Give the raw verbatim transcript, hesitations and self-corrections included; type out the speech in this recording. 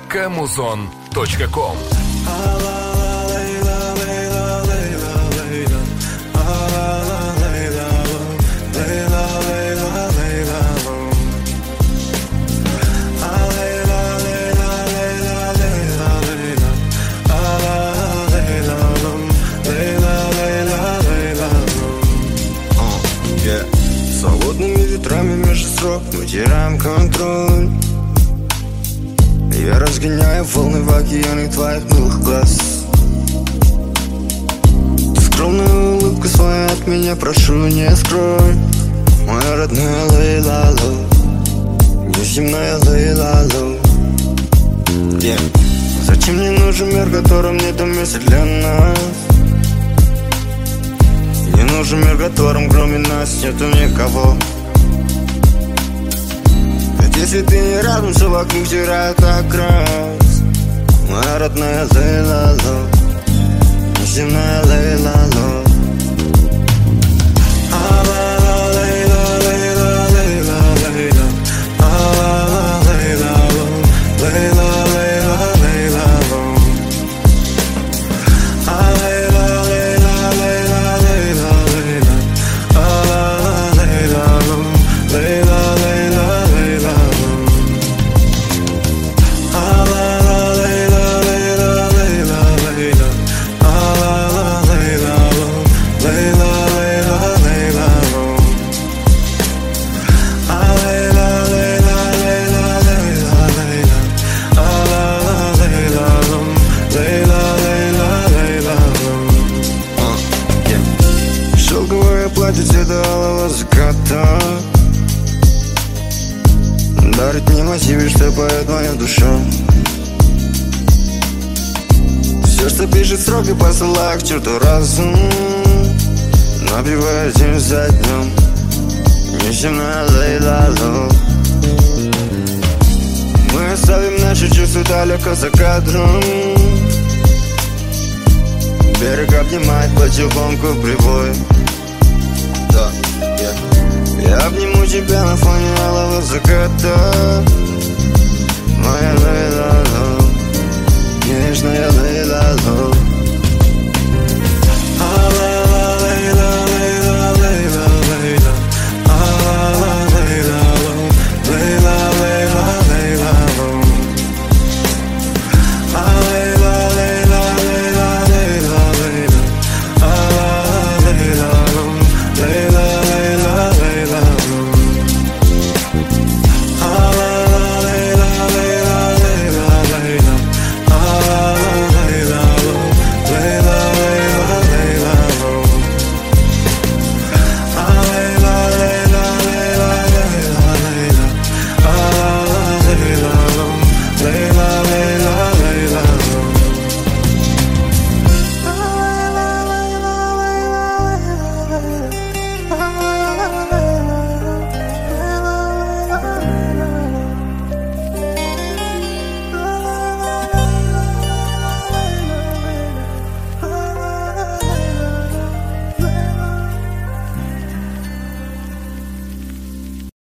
кэмузон точка ком. Свободными ветрами между строк мы теряем контроль. Я разгоняю волны в океане твоих милых глаз. Ты скромную улыбку свою от меня прошу не скрой. Моя родная Лейла-ло, неземная Лейла-ло. yeah. Зачем мне нужен мир, в котором нету места для нас? Не нужен мир, в котором кроме нас нету никого. Ведь если ты не рядом, все вокруг теряет окрас. Моя родная Лейла-ло, неземная Лейла-ло. Цвета алого заката дарит мне мотивы, что поет моя душа. Все, что пишет строки, посылаю к черту разум, набивая день за днем. Неземная Лейла-ло. Мы оставим наши чувства далеко за кадром. Берег обнимает потихоньку в прибой. Да, yeah. Я обниму тебя на фоне алого заката. Моя Лейла.